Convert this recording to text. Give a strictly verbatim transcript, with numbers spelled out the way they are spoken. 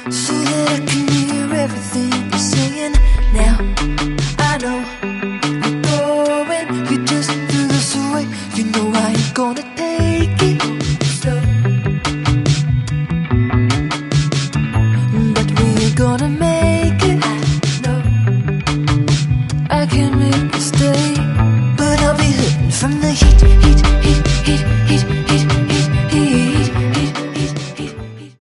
so that I can hear everything you're saying now.